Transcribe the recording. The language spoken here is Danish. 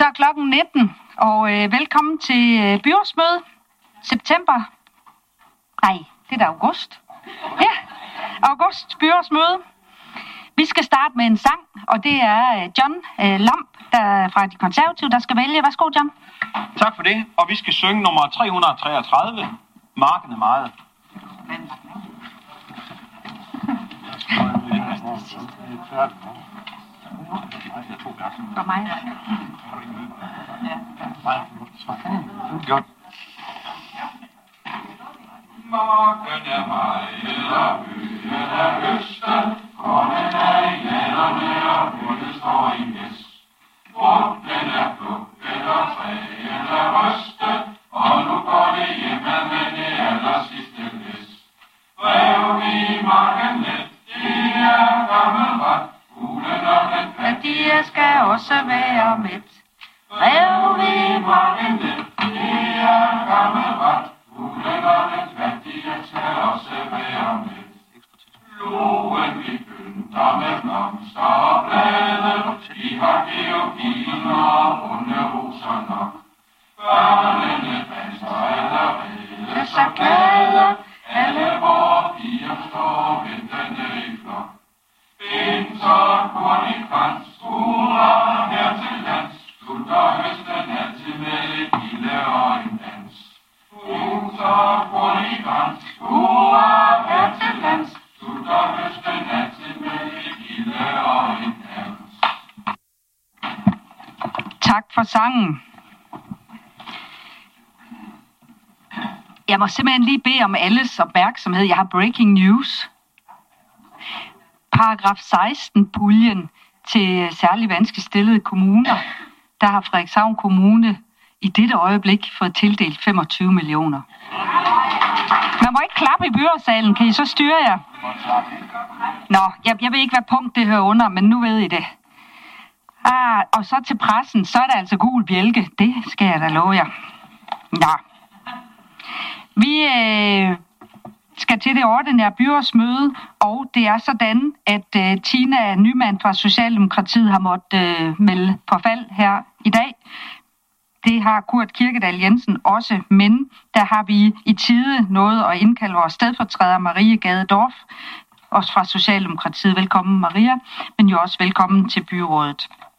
Så er klokken 19, og velkommen til byrådsmøde. September. Nej, det er da august. Ja, august byrådsmøde. Vi skal starte med en sang, og det er John Lamp der fra De Konservative, der skal vælge. Værsgo, John. Tak for det, og vi skal synge nummer 333, Marken er meget. For mig. Godt. Marken er meget, og byen er øste, kornen er i landerne, og bundet står i næs. Frugten er plukket, og træen er rystet, og nu går det hjemme med det aller sidste læs. Rev i marken let, det er gammel ret, fuglen og den fattige skal også være med. Rev i marken let, det er gammel ret, fuglen og den fattige skal også være med. Loven vi pynter med blomster og blade, de har georgien og runde roser nok. Børnene danser allerede så glade, alle vore piger står ventende i flok. Vinter, korn i krans, skruer her til lands, slutter høsten altid med et gilde og en dans. Vinter, korn i krans, skruer her til lands, slutter høsten altid med et gilde og en dans. Tak for sangen. Jeg må simpelthen lige bede om alles opmærksomhed. Jeg har breaking news. Paragraf 16-puljen til særligt vanskeligt stillede kommuner, der har Frederikshavn Kommune i dette øjeblik fået tildelt 25 millioner. Man må ikke klappe i byrådssalen, kan I så styre jer? Nå, jeg ved ikke, hvad punkt det hører under, men nu ved I det. Og så til pressen, så er der altså gul bjælke. Det skal jeg da love jer. Nå. Vi skal til det ordinære byrådsmøde, og det er sådan, at Tina Nyman fra Socialdemokratiet har måttet melde forfald her i dag. Det har Kurt Kirkedal Jensen også, men der har vi i tide nået at indkalde vores stedfortræder Marie Gadedorf, også fra Socialdemokratiet. Velkommen Maria, men jo også velkommen til byrådet.